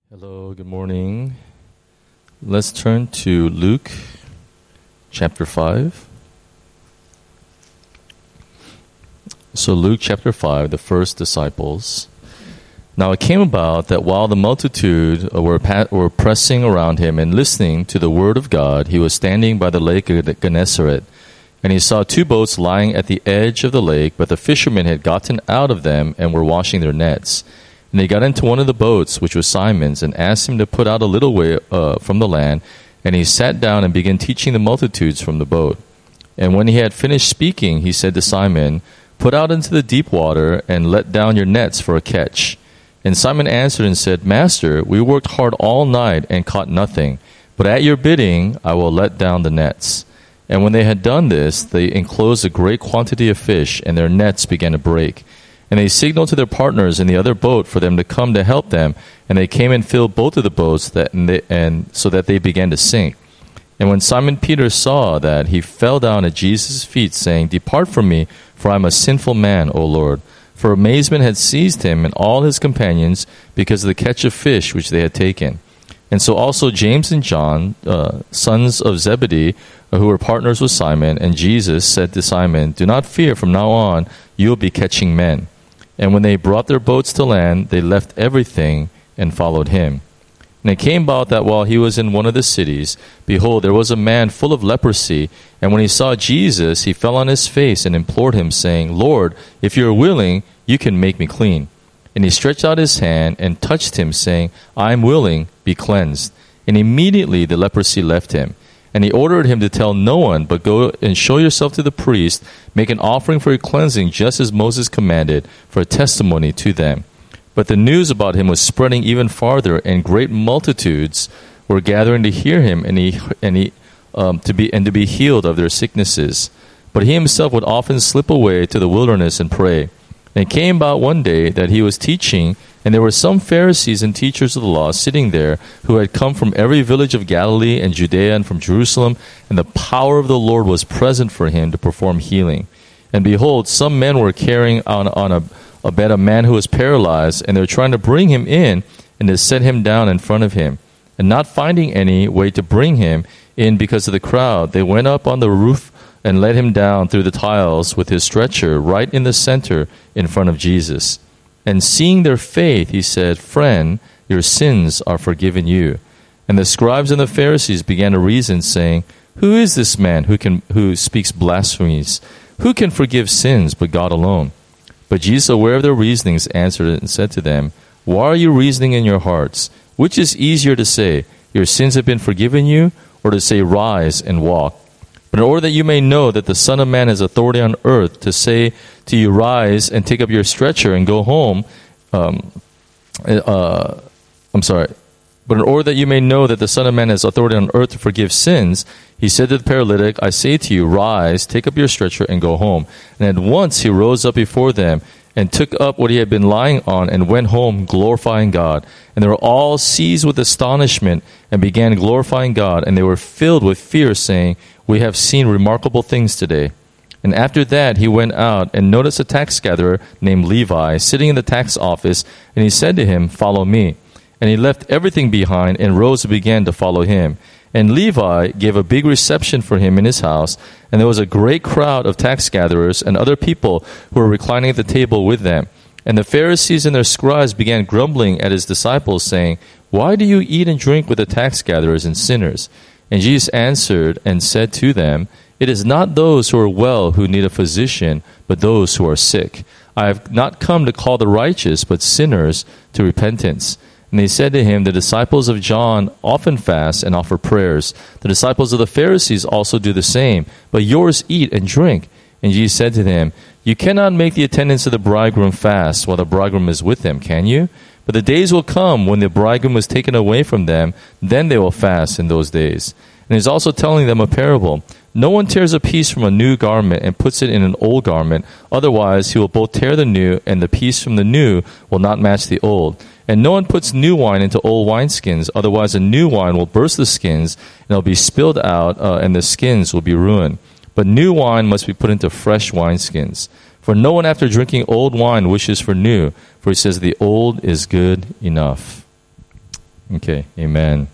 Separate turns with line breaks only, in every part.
Hello, good morning. Let's turn to Luke chapter 5. So, Luke chapter 5, the first disciples. Now it came about that while the multitude were pressing around him and listening to the word of God, he was standing by the lake of Gennesaret. And he saw two boats lying at the edge of the lake, but the fishermen had gotten out of them and were washing their nets. And they got into one of the boats, which was Simon's, and asked him to put out a little way from the land. And he sat down and began teaching the multitudes from the boat. And when he had finished speaking, he said to Simon, "Put out into the deep water and let down your nets for a catch." And Simon answered and said, "Master, we worked hard all night and caught nothing. But at your bidding, I will let down the nets." And when they had done this, they enclosed a great quantity of fish, and their nets began to break. And they signaled to their partners in the other boat for them to come to help them. And they came and filled both of the boats, so that they began to sink. And when Simon Peter saw that, he fell down at Jesus' feet, saying, "Depart from me, for I am a sinful man, O Lord." For amazement had seized him and all his companions because of the catch of fish which they had taken. And so also James and John, sons of Zebedee, who were partners with Simon, and Jesus said to Simon, "Do not fear, from now on you will be catching men." And when they brought their boats to land, they left everything and followed him. And it came about that while he was in one of the cities, behold, there was a man full of leprosy. And when he saw Jesus, he fell on his face and implored him, saying, "Lord, if you are willing, you can make me clean." And he stretched out his hand and touched him, saying, "I am willing, be cleansed." And immediately the leprosy left him. And he ordered him to tell no one, but go and show yourself to the priest, make an offering for your cleansing, just as Moses commanded, for a testimony to them. But the news about him was spreading even farther, and great multitudes were gathering to hear him to be healed of their sicknesses. But he himself would often slip away to the wilderness and pray. And it came about one day that he was teaching, and there were some Pharisees and teachers of the law sitting there who had come from every village of Galilee and Judea and from Jerusalem, and the power of the Lord was present for him to perform healing. And behold, some men were carrying on a bed a man who was paralyzed, and they were trying to bring him in and to set him down in front of him. And not finding any way to bring him in because of the crowd, they went up on the roof and let him down through the tiles with his stretcher right in the center in front of Jesus. And seeing their faith, he said, "Friend, your sins are forgiven you." And the scribes and the Pharisees began to reason, saying, "Who is this man who speaks blasphemies? Who can forgive sins but God alone?" But Jesus, aware of their reasonings, answered and said to them, "Why are you reasoning in your hearts? Which is easier to say, 'Your sins have been forgiven you,' or to say, 'Rise and walk'? But in order that you may know that the Son of Man has authority on earth to say to you, 'Rise and take up your stretcher and go home,' But in order that you may know that the Son of Man has authority on earth to forgive sins, he said to the paralytic, 'I say to you, rise, take up your stretcher, and go home.' And at once he rose up before them and took up what he had been lying on and went home glorifying God. And they were all seized with astonishment and began glorifying God. And they were filled with fear, saying, 'We have seen remarkable things today.' And after that he went out and noticed a tax gatherer named Levi sitting in the tax office. And he said to him, 'Follow me.' And he left everything behind and rose and began to follow him. And Levi gave a big reception for him in his house, and there was a great crowd of tax gatherers and other people who were reclining at the table with them. And the Pharisees and their scribes began grumbling at his disciples, saying, 'Why do you eat and drink with the tax gatherers and sinners?' And Jesus answered and said to them, 'It is not those who are well who need a physician, but those who are sick. I have not come to call the righteous, but sinners to repentance.' And they said to him, 'The disciples of John often fast and offer prayers. The disciples of the Pharisees also do the same, but yours eat and drink.' And Jesus said to them, 'You cannot make the attendants of the bridegroom fast while the bridegroom is with them, can you? But the days will come when the bridegroom is taken away from them, then they will fast in those days.' And he's also telling them a parable. 'No one tears a piece from a new garment and puts it in an old garment. Otherwise, he will both tear the new, and the piece from the new will not match the old. And no one puts new wine into old wineskins. Otherwise, the new wine will burst the skins, and it'll be spilled out, and the skins will be ruined. But new wine must be put into fresh wineskins. For no one after drinking old wine wishes for new, for he says the old is good enough." Okay, amen.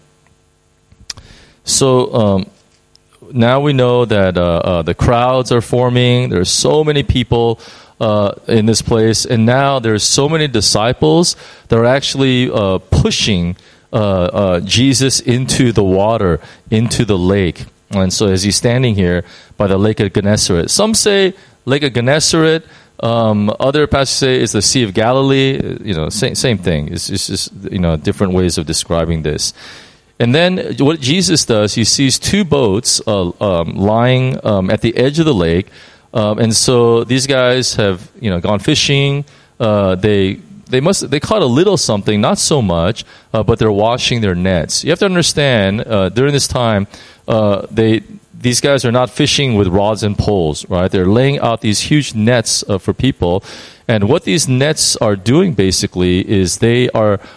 So now we know that the crowds are forming. There's so many people in this place, and now there's so many disciples that are actually pushing Jesus into the water, into the lake. And so as he's standing here by the Lake of Gennesaret, some say Lake of Gennesaret. Other passages say it's the Sea of Galilee. Same thing. It's just different ways of describing this. And then what Jesus does, he sees two boats lying at the edge of the lake, and so these guys have gone fishing. They caught a little something, not so much, but they're washing their nets. You have to understand during this time, these guys are not fishing with rods and poles, right? They're laying out these huge nets for people, and what these nets are doing basically is they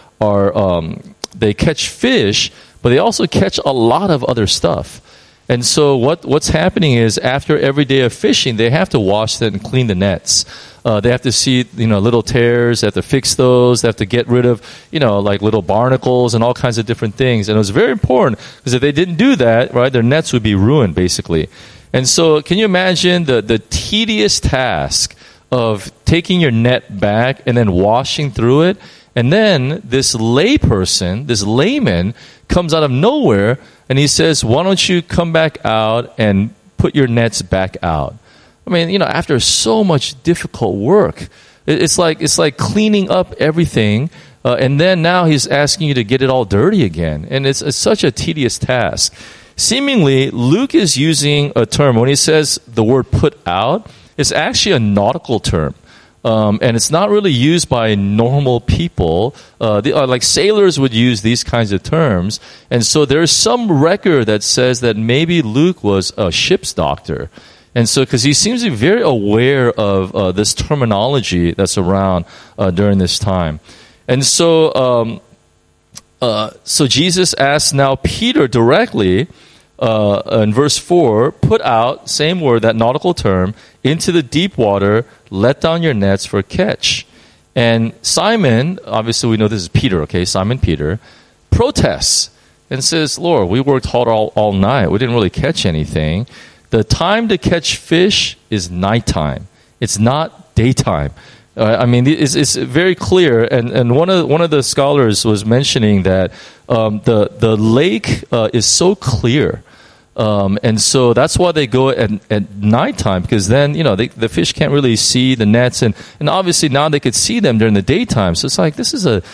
catch fish, but they also catch a lot of other stuff. And so what's happening is after every day of fishing, they have to wash them and clean the nets. They have to see little tears. They have to fix those. They have to get rid of like little barnacles and all kinds of different things. And it was very important because if they didn't do that, right, their nets would be ruined basically. And so can you imagine the tedious task of taking your net back and then washing through it? And then this layperson, this layman, comes out of nowhere and he says, "Why don't you come back out and put your nets back out?" I mean, after so much difficult work, it's like cleaning up everything, and then now he's asking you to get it all dirty again, and it's such a tedious task. Seemingly, Luke is using a term when he says the word "put out." It's actually a nautical term. And it's not really used by normal people. Like sailors would use these kinds of terms. And so there's some record that says that maybe Luke was a ship's doctor. And so, because he seems to be very aware of this terminology that's around during this time. And so, so Jesus asks now Peter directly, in verse 4, put out, same word, that nautical term, into the deep water, let down your nets for catch. And Simon, obviously we know this is Peter, okay, Simon Peter, protests and says, "Lord, we worked hard all night. We didn't really catch anything. The time to catch fish is nighttime. It's not daytime." I mean, it's very clear, and one of the scholars was mentioning that the lake is so clear. And so that's why they go at nighttime, because then, the fish can't really see the nets. And obviously now they could see them during the daytime. So it's like, this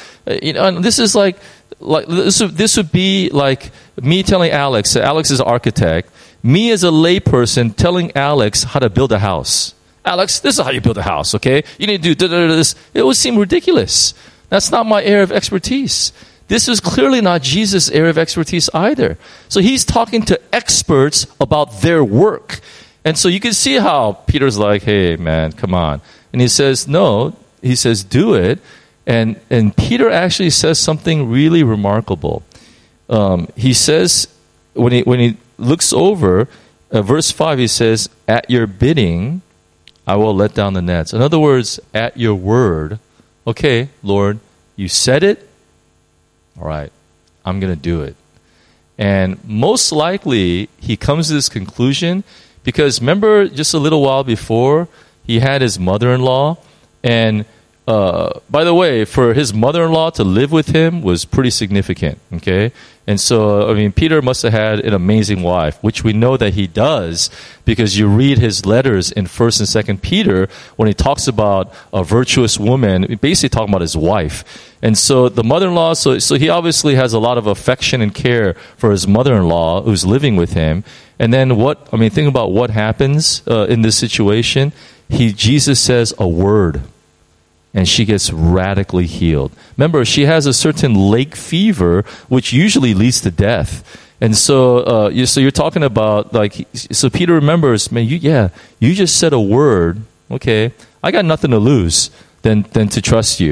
would be like me telling Alex is an architect, me as a layperson telling Alex how to build a house. Alex, this is how you build a house, okay? You need to do this. It would seem ridiculous. That's not my area of expertise. This is clearly not Jesus' area of expertise either. So he's talking to experts about their work. And so you can see how Peter's like, "Hey, man, come on." And he says, no. He says, "Do it." And Peter actually says something really remarkable. He says, when he looks over, verse 5, he says, "At your bidding, I will let down the nets." In other words, at your word, okay, Lord, you said it. All right, I'm going to do it. And most likely, he comes to this conclusion because remember just a little while before, he had his mother-in-law. And by the way, for his mother-in-law to live with him was pretty significant, okay? And so, I mean, Peter must have had an amazing wife, which we know that he does because you read his letters in 1st and 2nd Peter when he talks about a virtuous woman, basically talking about his wife. And so the mother-in-law, so he obviously has a lot of affection and care for his mother-in-law who's living with him. And then think about what happens in this situation. Jesus says a word, and she gets radically healed. Remember, she has a certain lake fever, which usually leads to death. And so, you're talking about so Peter remembers, man, you just said a word. Okay, I got nothing to lose than to trust you.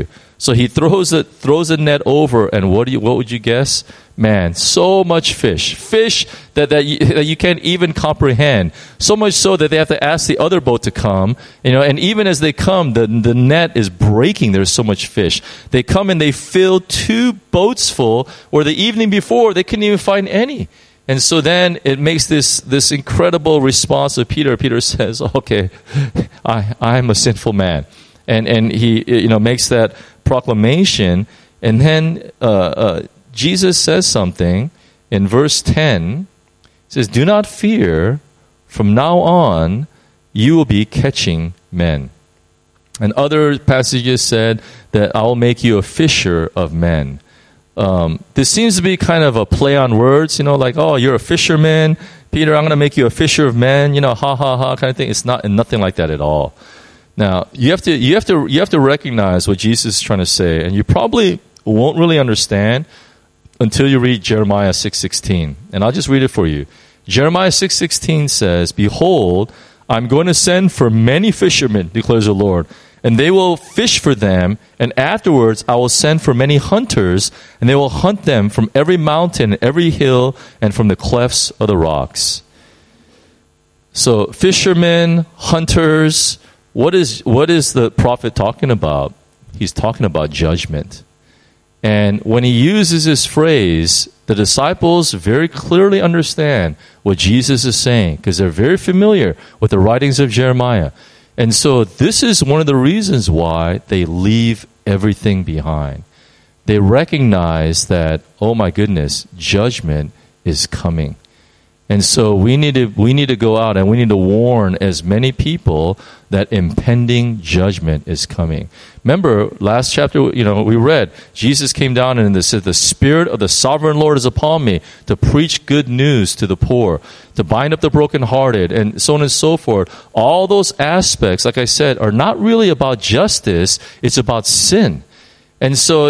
So he throws a net over, and what would you guess? Man, so much fish that you can't even comprehend. So much so that they have to ask the other boat to come. And even as they come, the net is breaking. There's so much fish. They come and they fill 2 boats full, where the evening before they couldn't even find any. And so then it makes this incredible response of Peter. Peter says, "Okay, I'm a sinful man," and he makes that proclamation, and then Jesus says something in verse 10. He says, "Do not fear. From now on, you will be catching men." And other passages said that I will make you a fisher of men. This seems to be kind of a play on words, like, "Oh, you're a fisherman, Peter. I'm going to make you a fisher of men." Ha ha ha kind of thing. It's nothing like that at all. Now you have to recognize what Jesus is trying to say, and you probably won't really understand until you read Jeremiah 6:16. And I'll just read it for you. Jeremiah 6:16 says, "Behold, I'm going to send for many fishermen, declares the Lord, and they will fish for them, and afterwards I will send for many hunters, and they will hunt them from every mountain, every hill, and from the clefts of the rocks." So fishermen, hunters, what is the prophet talking about? He's talking about judgment. And when he uses this phrase, the disciples very clearly understand what Jesus is saying, because they're very familiar with the writings of Jeremiah. And so this is one of the reasons why they leave everything behind. They recognize that, oh my goodness, judgment is coming. And so we need to go out and we need to warn as many people that impending judgment is coming. Remember, last chapter, we read, Jesus came down and said, "The Spirit of the Sovereign Lord is upon me to preach good news to the poor, to bind up the brokenhearted," and so on and so forth. All those aspects, like I said, are not really about justice. It's about sin. And so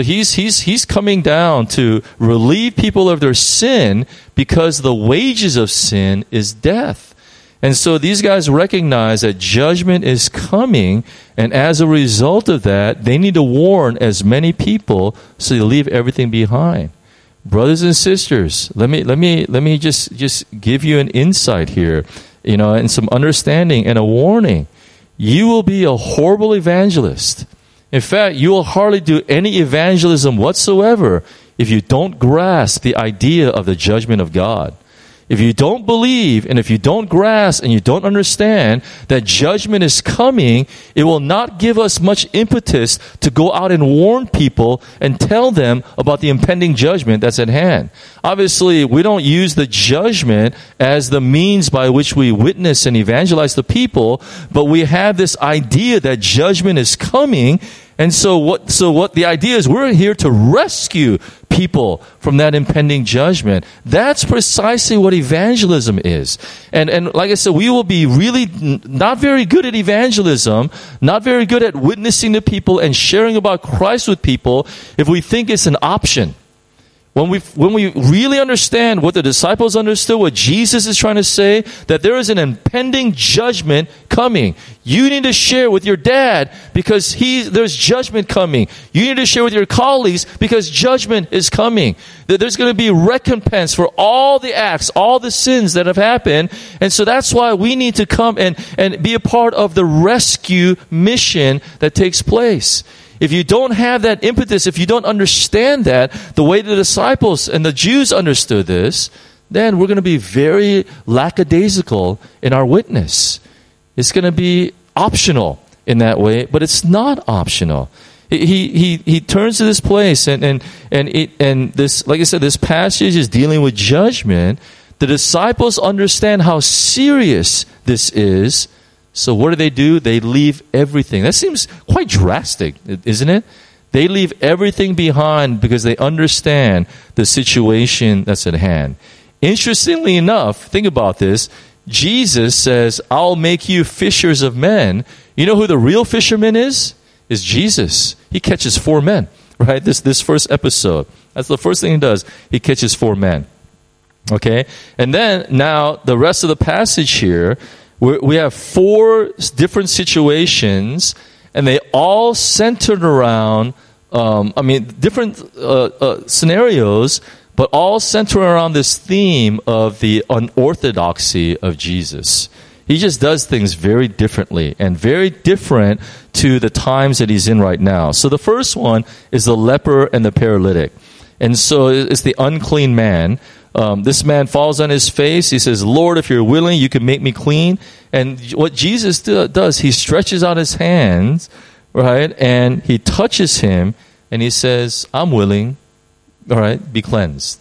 he's coming down to relieve people of their sin, because the wages of sin is death. And so these guys recognize that judgment is coming, and as a result of that, they need to warn as many people so they leave everything behind. Brothers and sisters, let me just give you an insight here, and some understanding and a warning. You will be a horrible evangelist. In fact, you will hardly do any evangelism whatsoever if you don't grasp the idea of the judgment of God. If you don't believe, and if you don't grasp, and you don't understand that judgment is coming, it will not give us much impetus to go out and warn people and tell them about the impending judgment that's at hand. Obviously, we don't use the judgment as the means by which we witness and evangelize the people, but we have this idea that judgment is coming. And so what the idea is, we're here to rescue people from that impending judgment. That's precisely what evangelism is. And like I said, we will be really not very good at evangelism, not very good at witnessing to people and sharing about Christ with people if we think it's an option. When we really understand what the disciples understood, what Jesus is trying to say, that there is an impending judgment coming. You need to share with your dad because there's judgment coming. You need to share with your colleagues because judgment is coming. That there's going to be recompense for all the acts, all the sins that have happened. And so that's why we need to come and be a part of the rescue mission that takes place. If you don't have that impetus, if you don't understand that, the way the disciples and the Jews understood this, then we're going to be very lackadaisical in our witness. It's going to be optional in that way, but it's not optional. He turns to this place, and this, like I said, this passage is dealing with judgment. The disciples understand how serious this is. So what do? They leave everything. That seems quite drastic, isn't it? They leave everything behind because they understand the situation that's at hand. Interestingly enough, think about this. Jesus says, "I'll make you fishers of men." You know who the real fisherman is? Is Jesus. He catches 4 men, right? This first episode. That's the first thing he does. He catches 4 men. Okay? And then now the rest of the passage here, we have 4 different situations, and they all centered around different scenarios, but all center around this theme of the unorthodoxy of Jesus. He just does things very differently and very different to the times that he's in right now. So the first one is the leper and the paralytic. And so it's the unclean man. This man falls on his face. He says, Lord, if you're willing, you can make me clean. And what Jesus does, he stretches out his hands, right? And he touches him and he says, I'm willing, all right, be cleansed.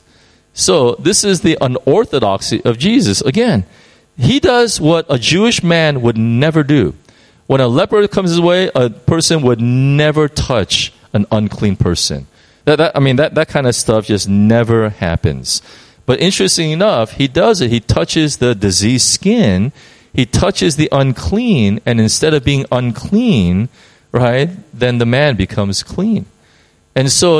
So this is the unorthodoxy of Jesus. Again, he does what a Jewish man would never do. When a leper comes his way, a person would never touch an unclean person. That kind of stuff just never happens. But interesting enough, he does it. He touches the diseased skin. He touches the unclean, and instead of being unclean, right, then the man becomes clean. And so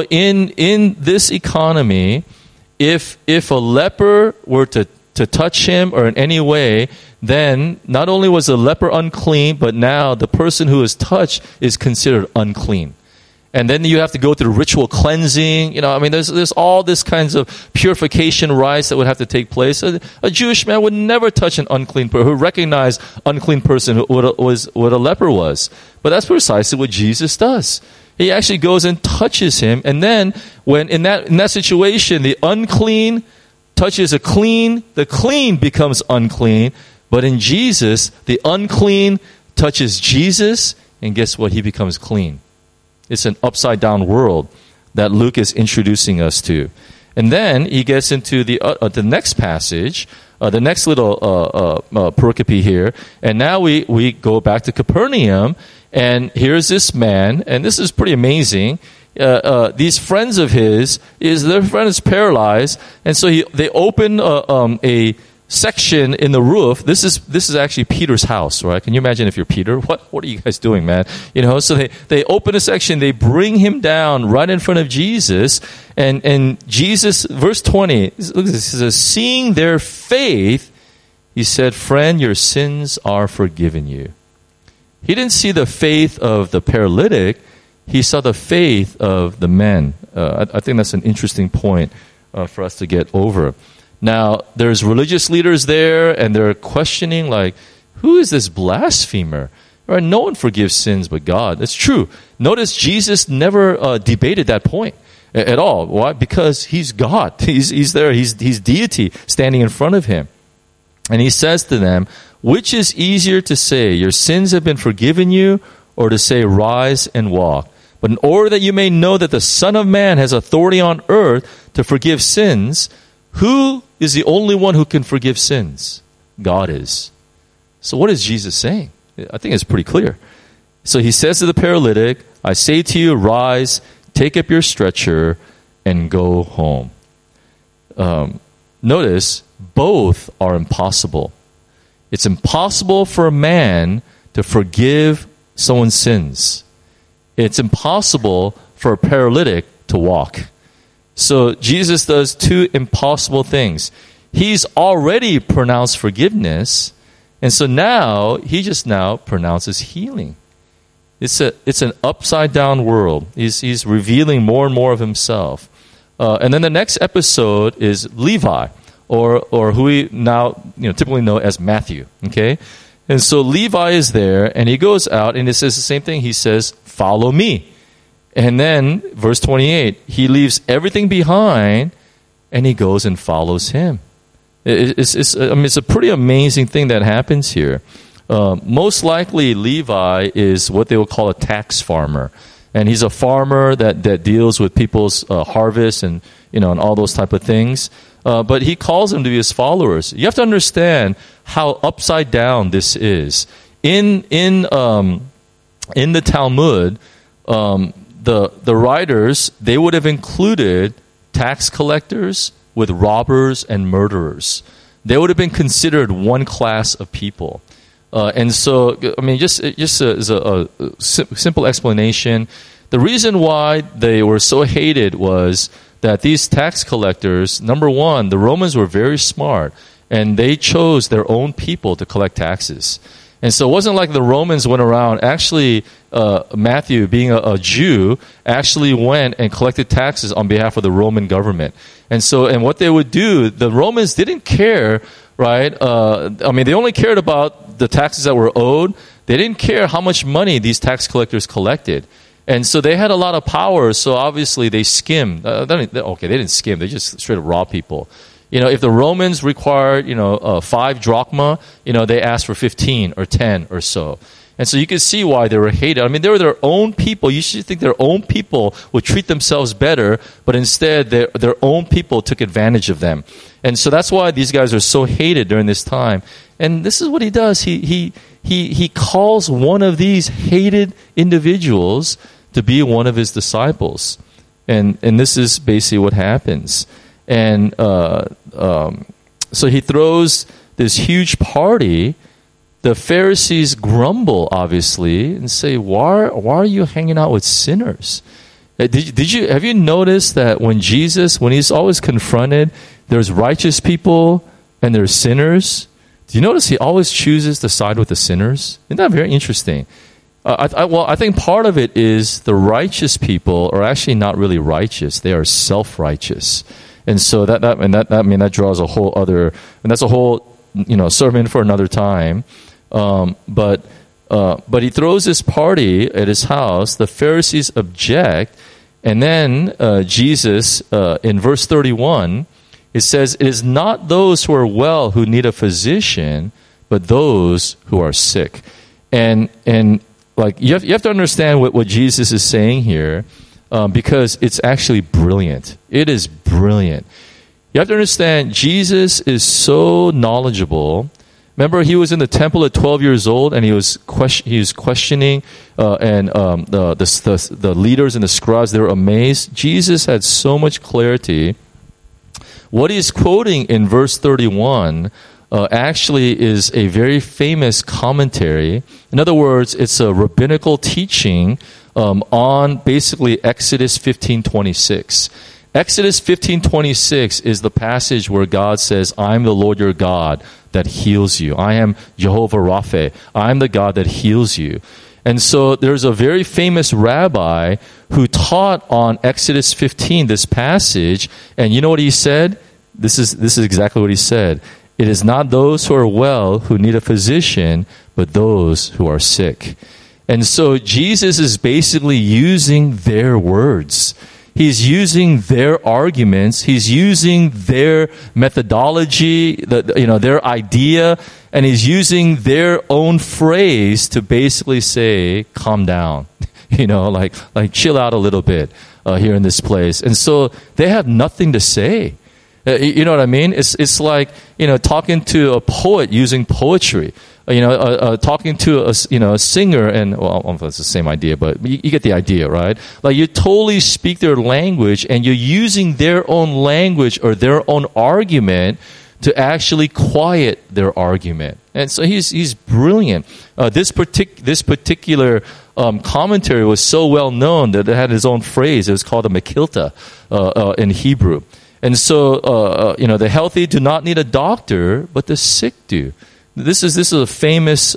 in this economy, if a leper were to touch him or in any way, then not only was the leper unclean, but now the person who is touched is considered unclean. And then you have to go through ritual cleansing. There's all this kinds of purification rites that would have to take place. A Jewish man would never touch an unclean person, who recognized unclean person what a leper was. But that's precisely what Jesus does. He actually goes and touches him. And then when in that situation, the unclean touches a clean, the clean becomes unclean. But in Jesus, the unclean touches Jesus, and guess what? He becomes clean. It's an upside-down world that Luke is introducing us to. And then he gets into the next passage, the next little pericope here. And now we go back to Capernaum, and here's this man, and this is pretty amazing. These friends of his, their friend is paralyzed, and so they open a section in the roof. This is actually Peter's house, right? Can you imagine if you're Peter? What are you guys doing, man? So they open a section, they bring him down right in front of Jesus, and Jesus, verse 20, look at this, it says, seeing their faith, he said, friend, your sins are forgiven you. He didn't see the faith of the paralytic, he saw the faith of the men. I think that's an interesting point for us to get over. Now, there's religious leaders there, and they're questioning, like, who is this blasphemer? Right? No one forgives sins but God. That's true. Notice Jesus never debated that point at all. Why? Because he's God. He's there. He's deity standing in front of him. And he says to them, which is easier to say, your sins have been forgiven you, or to say, rise and walk? But in order that you may know that the Son of Man has authority on earth to forgive sins, who is the only one who can forgive sins? God is. So what is Jesus saying? I think it's pretty clear. So he says to the paralytic, I say to you, rise, take up your stretcher, and go home. Notice, both are impossible. It's impossible for a man to forgive someone's sins. It's impossible for a paralytic to walk. So Jesus does two impossible things. He's already pronounced forgiveness, and so now he just now pronounces healing. It's an upside down world. He's revealing more and more of himself. And then the next episode is Levi, or who we now typically know as Matthew. Okay, and so Levi is there, and he goes out, and it says the same thing. He says, "Follow me." And then, verse 28, he leaves everything behind, and he goes and follows him. It's a pretty amazing thing that happens here. Most likely, Levi is what they will call a tax farmer. And he's a farmer that deals with people's harvest and all those type of things. But he calls them to be his followers. You have to understand how upside down this is. In the Talmud, the writers, they would have included tax collectors with robbers and murderers. They would have been considered one class of people. And so, just as a simple explanation, the reason why they were so hated was that these tax collectors, number one, the Romans were very smart, and they chose their own people to collect taxes. And so it wasn't like the Romans went around. Actually, Matthew, being a Jew, actually went and collected taxes on behalf of the Roman government. And what they would do, the Romans didn't care, right? They only cared about the taxes that were owed. They didn't care how much money these tax collectors collected. And so they had a lot of power, so obviously they skimmed. They didn't skim. They just straight up robbed people. If the Romans required, 5 drachma, they asked for 15 or 10 or so. And so you can see why they were hated. They were their own people. You should think their own people would treat themselves better, but instead their own people took advantage of them. And so that's why these guys are so hated during this time. And this is what he does. He calls one of these hated individuals to be one of his disciples. And this is basically what happens. And so he throws this huge party. The Pharisees grumble, obviously, and say, "Why are you hanging out with sinners?" Have you noticed that when he's always confronted, there's righteous people and there's sinners? Do you notice he always chooses to side with the sinners? Isn't that very interesting? I think part of it is the righteous people are actually not really righteous; they are self-righteous. And so that draws a whole other, and that's a whole sermon for another time. But he throws this party at his house. The Pharisees object, and then Jesus in verse 31, it says, "It is not those who are well who need a physician, but those who are sick." And like you have to understand what Jesus is saying here. Because it's actually brilliant. It is brilliant. You have to understand, Jesus is so knowledgeable. Remember, he was in the temple at 12 years old, and he was questioning, the leaders and the scribes, they were amazed. Jesus had so much clarity. What he's quoting in verse 31 actually is a very famous commentary. In other words, it's a rabbinical teaching on basically Exodus 15:26. Exodus 15:26 is the passage where God says, "I'm the Lord your God that heals you. I am Jehovah Rapha. I'm the God that heals you." And so there's a very famous rabbi who taught on Exodus 15 this passage, and you know what he said? This is exactly what he said. "It is not those who are well who need a physician, but those who are sick." And so Jesus is basically using their words. He's using their arguments. He's using their methodology, their idea, and he's using their own phrase to basically say, "Calm down," like chill out a little bit here in this place. And so they have nothing to say. You know what I mean? It's like talking to a poet using poetry. Talking to a singer, and well, I don't know if that's the same idea, but you get the idea, right? Like you totally speak their language, and you're using their own language or their own argument to actually quiet their argument. And so he's brilliant. This particular commentary was so well known that it had its own phrase. It was called a Mechilta in Hebrew. And so the healthy do not need a doctor, but the sick do. This is a famous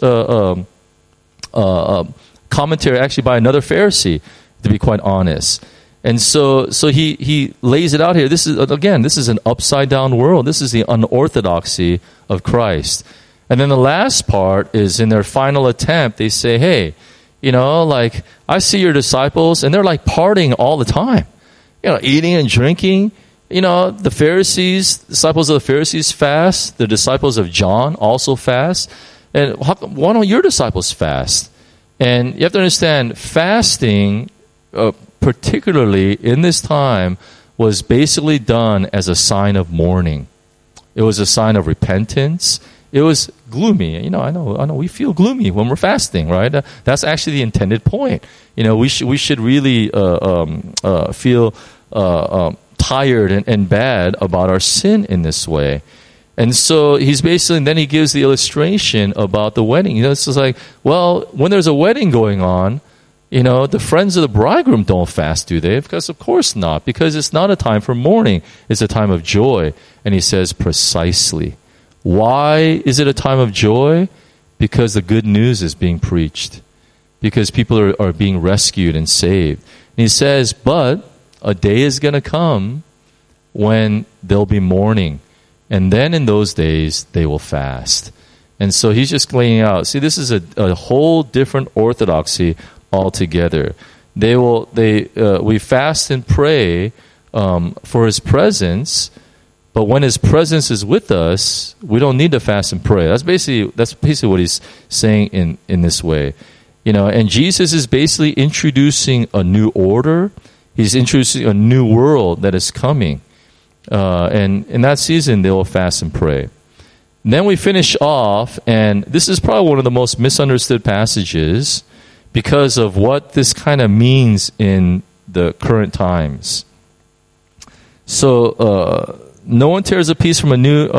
commentary actually by another Pharisee, to be quite honest. And so he lays it out here. This is an upside down world. This is the unorthodoxy of Christ. And then the last part is in their final attempt, they say, "Hey, I see your disciples, and they're like partying all the time, eating and drinking." The disciples of the Pharisees fast. The disciples of John also fast. And why don't your disciples fast? And you have to understand, fasting, particularly in this time, was basically done as a sign of mourning. It was a sign of repentance. It was gloomy. I know we feel gloomy when we're fasting, right? That's actually the intended point. We should really feel tired and bad about our sin in this way. And so then he gives the illustration about the wedding. It's just like, well, when there's a wedding going on, the friends of the bridegroom don't fast, do they? Because of course not, because it's not a time for mourning. It's a time of joy. And he says precisely. Why is it a time of joy? Because the good news is being preached. Because people are being rescued and saved. And he says, but a day is going to come when there'll be mourning. And then in those days, they will fast. And so he's just laying out. See, this is a whole different orthodoxy altogether. We fast and pray for his presence, but when his presence is with us, we don't need to fast and pray. That's basically what he's saying in this way. And Jesus is basically introducing a new order. He's introducing a new world that is coming. And in that season, they will fast and pray. And then we finish off, and this is probably one of the most misunderstood passages because of what this kind of means in the current times. So, no one tears a piece from a new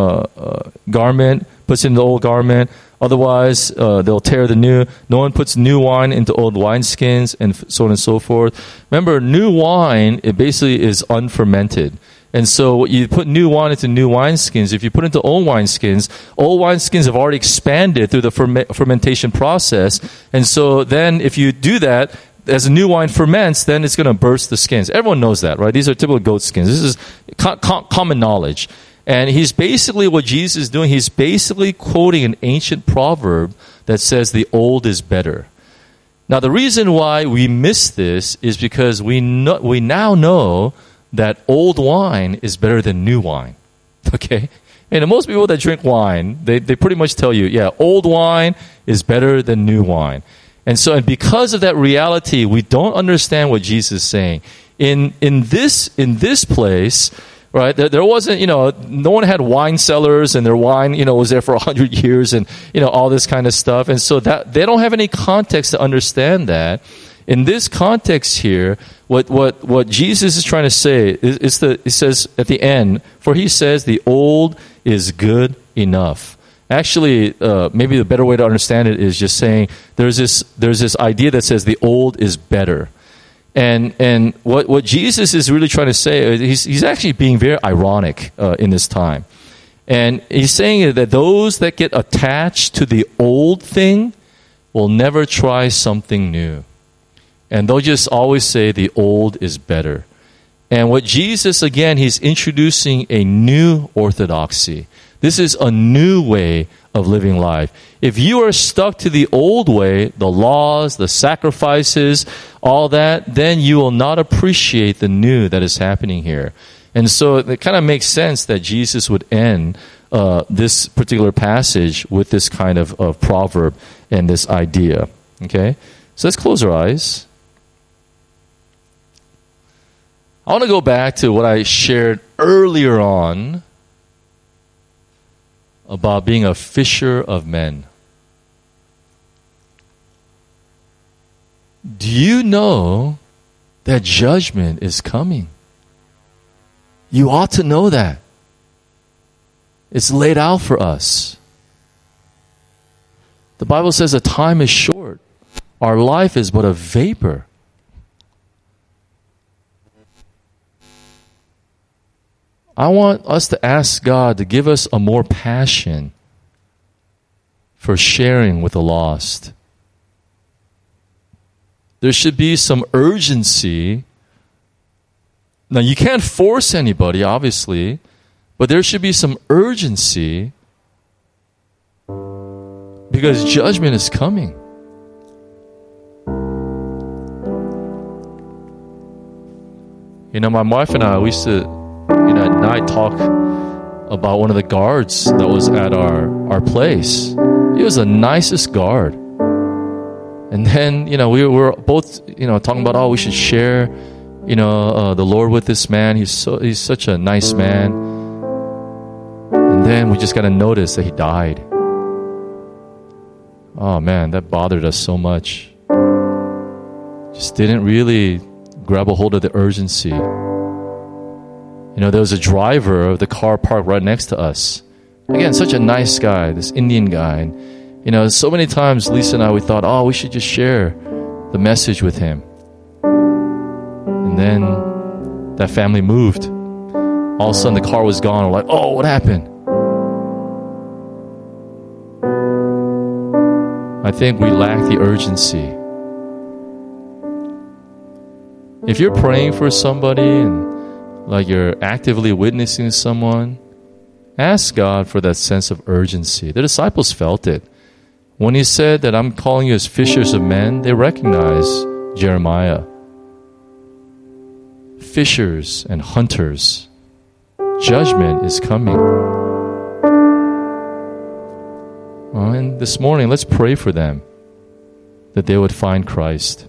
garment, puts it in the old garment. Otherwise, they'll tear the new. No one puts new wine into old wineskins, and so on and so forth. Remember, new wine, it basically is unfermented. And so you put new wine into new wineskins. If you put into old wineskins have already expanded through the fermentation process. And so then if you do that, as a new wine ferments, then it's going to burst the skins. Everyone knows that, right? These are typical goat skins. This is common knowledge. And he's basically, what Jesus is doing, he's basically quoting an ancient proverb that says the old is better. Now, the reason why we miss this is because we now know that old wine is better than new wine. Okay? And most people that drink wine, they pretty much tell you, yeah, old wine is better than new wine. And because of that reality, we don't understand what Jesus is saying. In this place, right, there wasn't, no one had wine cellars and their wine, was there for 100 years and, all this kind of stuff. And so that they don't have any context to understand that. In this context here, what Jesus is trying to say is he says at the end, for he says the old is good enough. Actually, maybe the better way to understand it is just saying there's this idea that says the old is better. And what Jesus is really trying to say, he's actually being very ironic in this time. And he's saying that those that get attached to the old thing will never try something new. And they'll just always say the old is better. And what Jesus, again, he's introducing a new orthodoxy. This is a new way of living life. If you are stuck to the old way, the laws, the sacrifices, all that, then you will not appreciate the new that is happening here. And so it kind of makes sense that Jesus would end this particular passage with this kind of proverb and this idea. Okay? So let's close our eyes. I want to go back to what I shared earlier on about being a fisher of men. Do you know that judgment is coming? You ought to know that. It's laid out for us. The Bible says the time is short. Our life is but a vapor. I want us to ask God to give us a more passion for sharing with the lost. There should be some urgency. Now, you can't force anybody, obviously, but there should be some urgency because judgment is coming. My wife and I, we used to, at night talk about one of the guards that was at our place. He was the nicest guard. And then, we were both, talking about, we should share, the Lord with this man. He's such a nice man. And then we just got to notice that he died. Oh man, that bothered us so much. Just didn't really grab a hold of the urgency. There was a driver of the car parked right next to us. Again, such a nice guy, this Indian guy. And, so many times Lisa and I, we thought, we should just share the message with him. And then that family moved. All of a sudden the car was gone. We're like, what happened? I think we lack the urgency. If you're praying for somebody and like you're actively witnessing someone, ask God for that sense of urgency. The disciples felt it. When he said that I'm calling you as fishers of men, they recognized Jeremiah. Fishers and hunters. Judgment is coming. And this morning, let's pray for them that they would find Christ.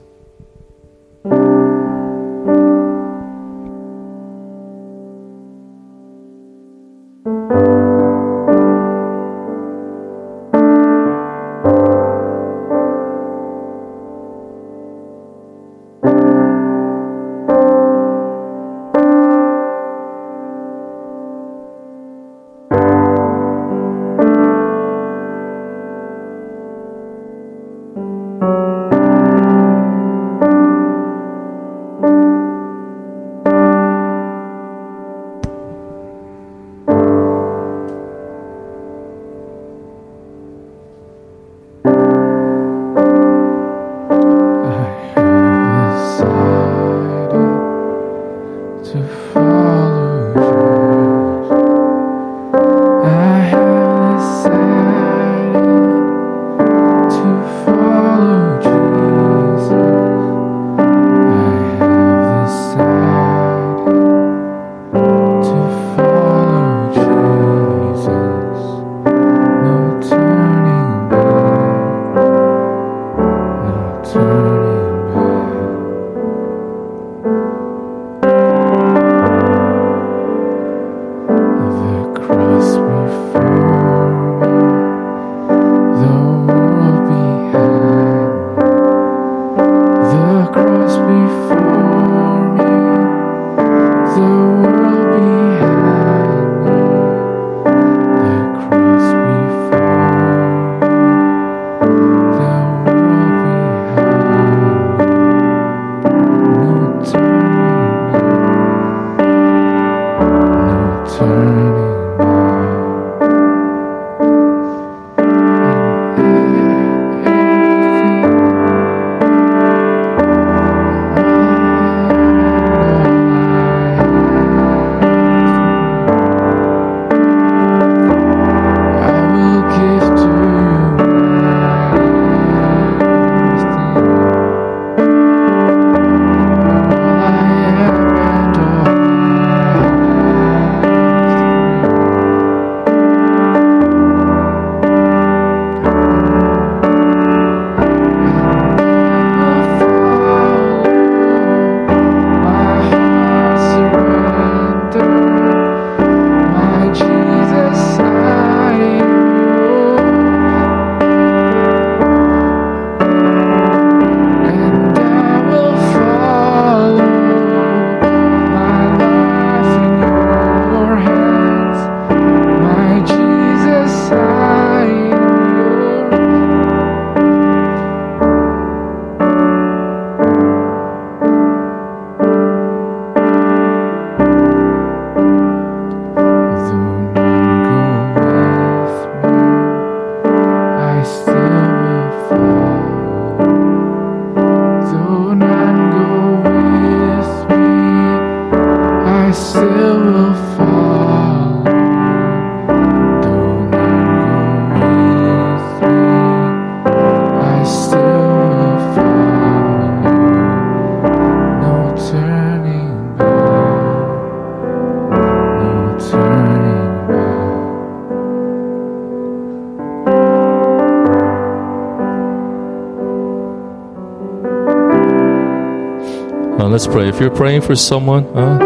Let's pray. If you're praying for someone,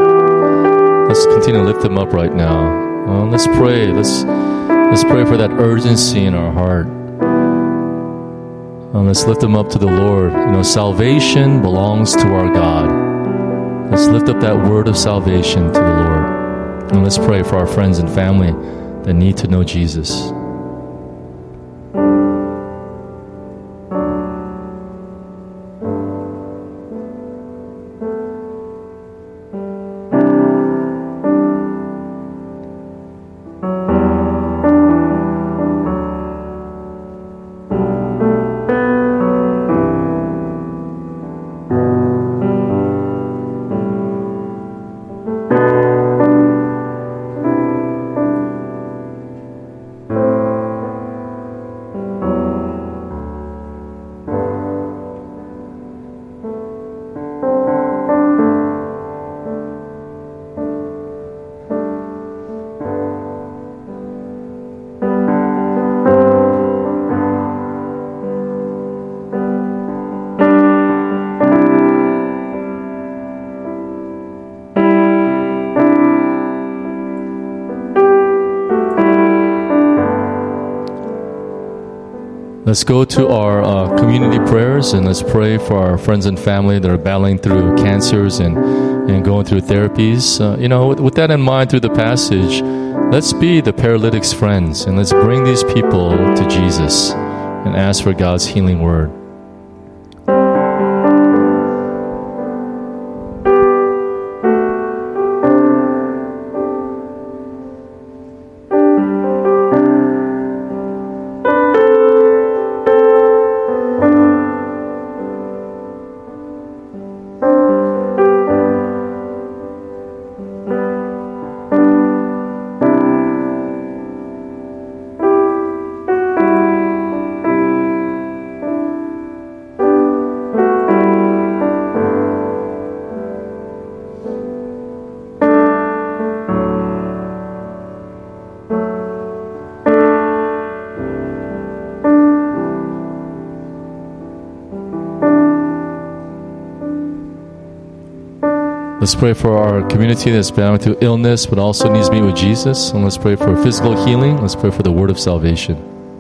let's continue to lift them up right now. Let's pray. Let's pray for that urgency in our heart. Let's lift them up to the Lord. You know, salvation belongs to our God. Let's lift up that word of salvation to the Lord. And let's pray for our friends and family that need to know Jesus. Let's go to our community prayers and let's pray for our friends and family that are battling through cancers and going through therapies. With that in mind, through the passage, let's be the paralytic's friends and let's bring these people to Jesus and ask for God's healing word. Let's pray for our community that's battling through illness but also needs to meet with Jesus. And let's pray for physical healing. Let's pray for the word of salvation.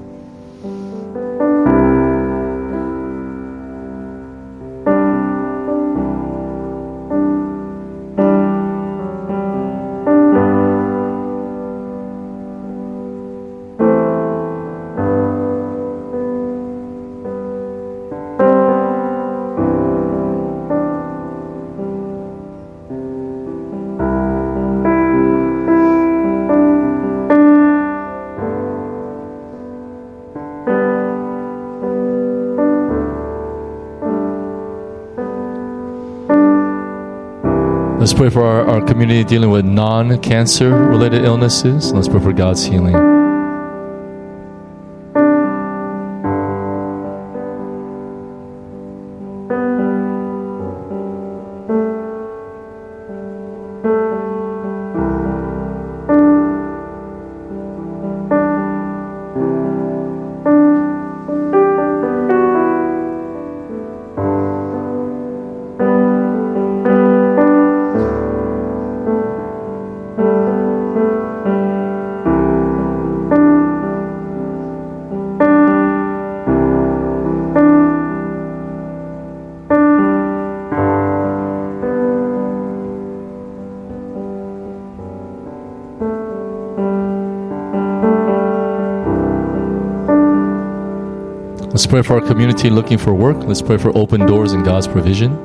Let's pray for our community dealing with non-cancer related illnesses. Let's pray for God's healing. Let's pray for our community looking for work. Let's pray for open doors and God's provision.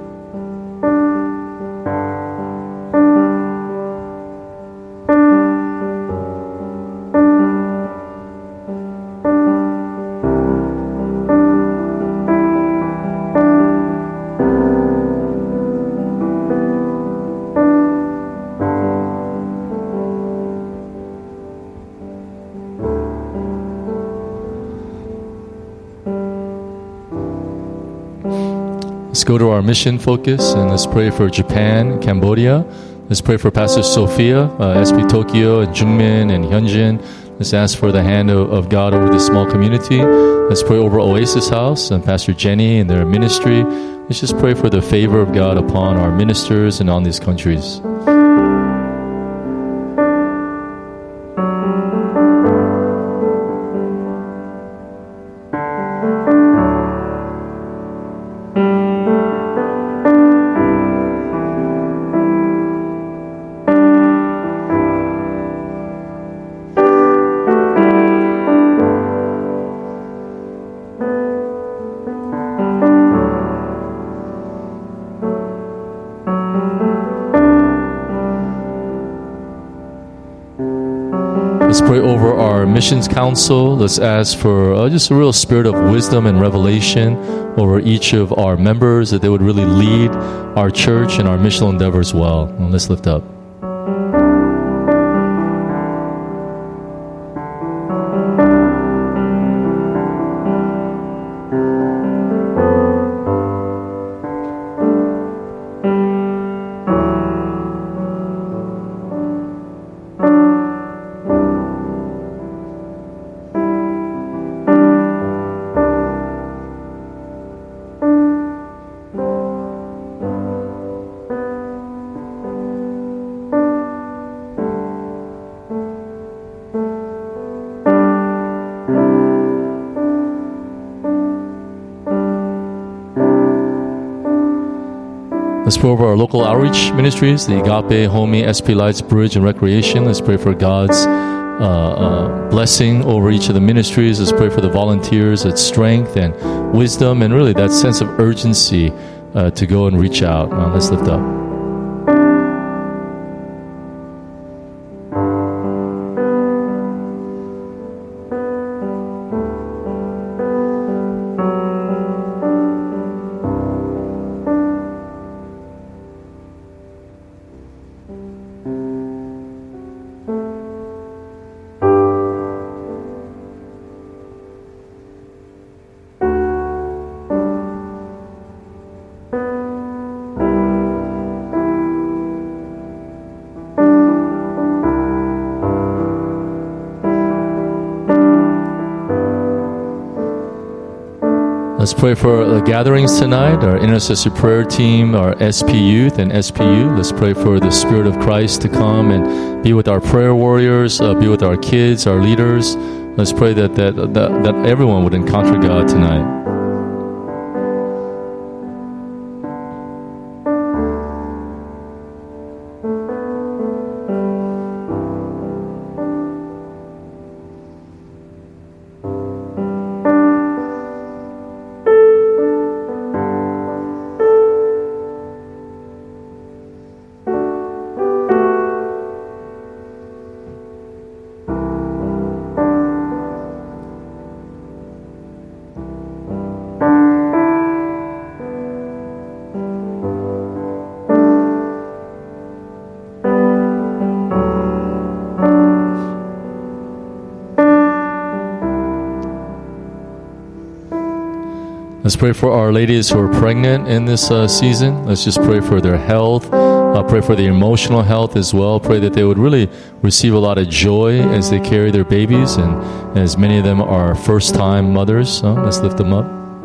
Let's go to our mission focus and let's pray for Japan, Cambodia. Let's pray for Pastor Sophia, SP Tokyo, and Jungmin and Hyunjin. Let's ask for the hand of God over this small community. Let's pray over Oasis House and Pastor Jenny and their ministry. Let's just pray for the favor of God upon our ministers and on these countries. Let's pray over our missions council. Let's ask for just a real spirit of wisdom and revelation over each of our members, that they would really lead our church and our missional endeavors well. And let's lift up. Let's pray over our local outreach ministries, the Agape, Homie, SP Lights, Bridge, and Recreation. Let's pray for God's blessing over each of the ministries. Let's pray for the volunteers, that strength and wisdom, and really that sense of urgency to go and reach out. Let's lift up. Let's pray for the gatherings tonight, our intercessory prayer team, our SP Youth and SPU. Let's pray for the Spirit of Christ to come and be with our prayer warriors, be with our kids, our leaders. Let's pray that everyone would encounter God tonight. Let's pray for our ladies who are pregnant in this season. Let's just pray for their health. Pray for their emotional health as well. Pray that they would really receive a lot of joy as they carry their babies, and as many of them are first-time mothers. Let's lift them up.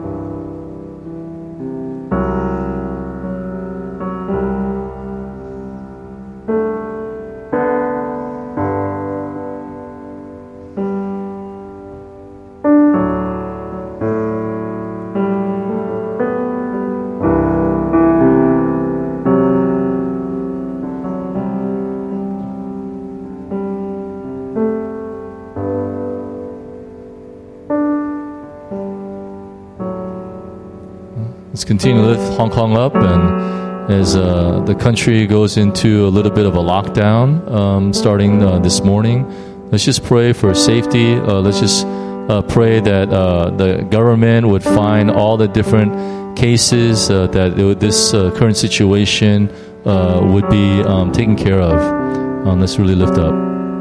Let's continue to lift Hong Kong up, and as the country goes into a little bit of a lockdown starting this morning, let's just pray for safety. Let's just pray that the government would find all the different cases that this current situation would be taken care of. Let's really lift up.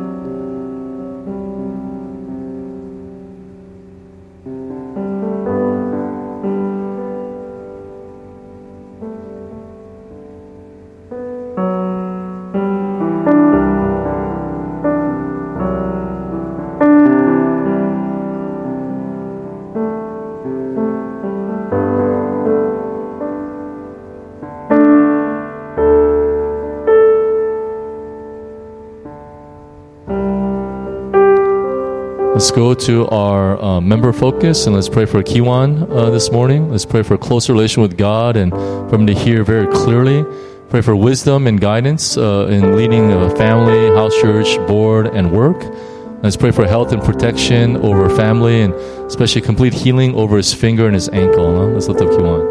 Let's go to our member focus, and let's pray for Kiwan this morning. Let's pray for a closer relation with God and for him to hear very clearly. Pray for wisdom and guidance in leading a family, house church, board, and work. Let's pray for health and protection over family, and especially complete healing over his finger and his ankle. Let's lift up Kiwan.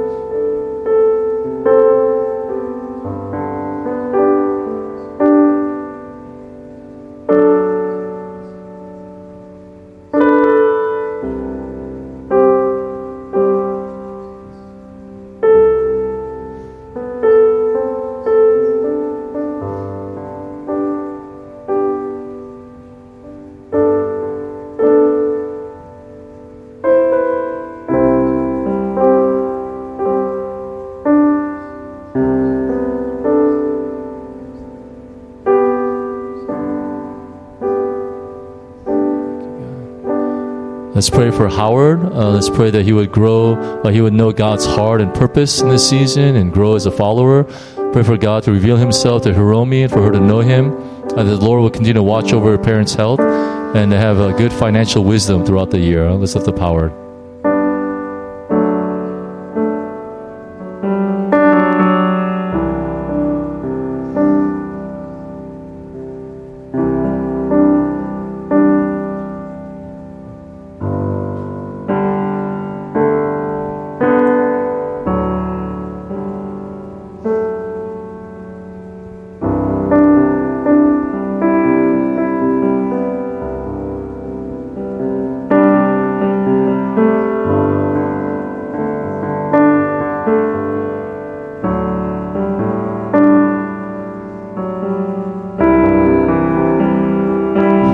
Let's pray for Howard. Let's pray that he would grow, he would know God's heart and purpose in this season and grow as a follower. Pray for God to reveal himself to Hiromi and for her to know him. That the Lord will continue to watch over her parents' health and to have a good financial wisdom throughout the year. Let's lift up Howard.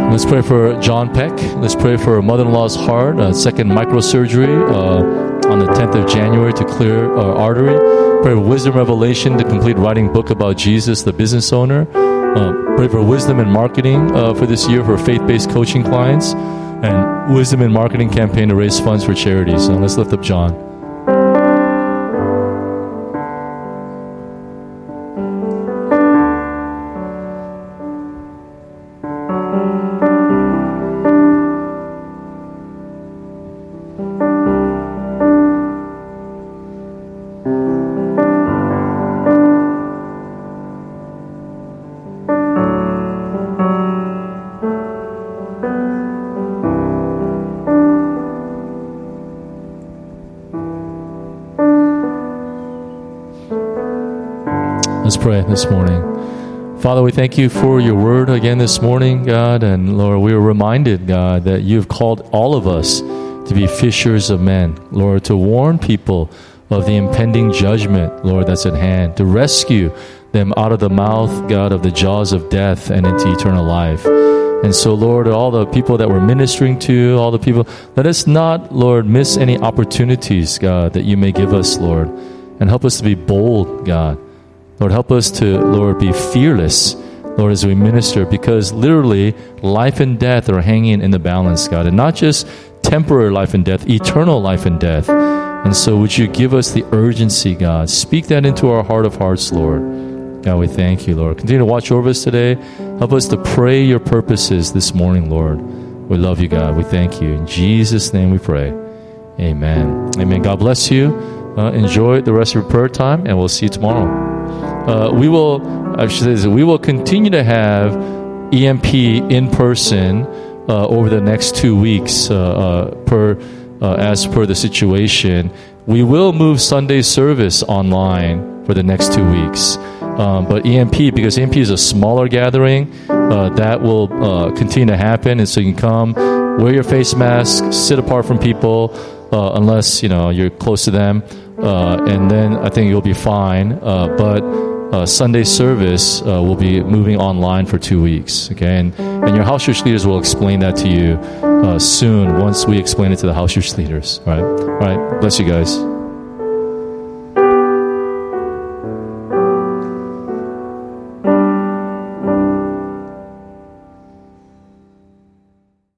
Let's pray for John Peck. Let's pray for mother-in-law's heart, second microsurgery on the 10th of January to clear artery. Pray for wisdom revelation to complete writing book about Jesus, the business owner. Pray for wisdom in marketing for this year for faith-based coaching clients, and wisdom in marketing campaign to raise funds for charities. So let's lift up John. Let's pray this morning. Father, we thank you for your word again this morning, God. And Lord, we are reminded, God, that you have called all of us to be fishers of men. Lord, to warn people of the impending judgment, Lord, that's at hand. To rescue them out of the mouth, God, of the jaws of death and into eternal life. And so, Lord, all the people that we're ministering to, all the people, let us not, Lord, miss any opportunities, God, that you may give us, Lord. And help us to be bold, God. Lord, help us to, Lord, be fearless, Lord, as we minister, because literally life and death are hanging in the balance, God, and not just temporary life and death, eternal life and death. And so would you give us the urgency, God? Speak that into our heart of hearts, Lord. God, we thank you, Lord. Continue to watch over us today. Help us to pray your purposes this morning, Lord. We love you, God. We thank you. In Jesus' name we pray. Amen. Amen. God bless you. Enjoy the rest of your prayer time, and we'll see you tomorrow. We will continue to have EMP in person over the next 2 weeks as per the situation. We will move Sunday service online for the next 2 weeks. But EMP, because EMP is a smaller gathering, that will continue to happen. And so you can come, wear your face mask, sit apart from people, unless you're close to them. And then I think you'll be fine. But Sunday service will be moving online for 2 weeks. Okay, and your house church leaders will explain that to you soon once we explain it to the house church leaders. All right. Bless you guys.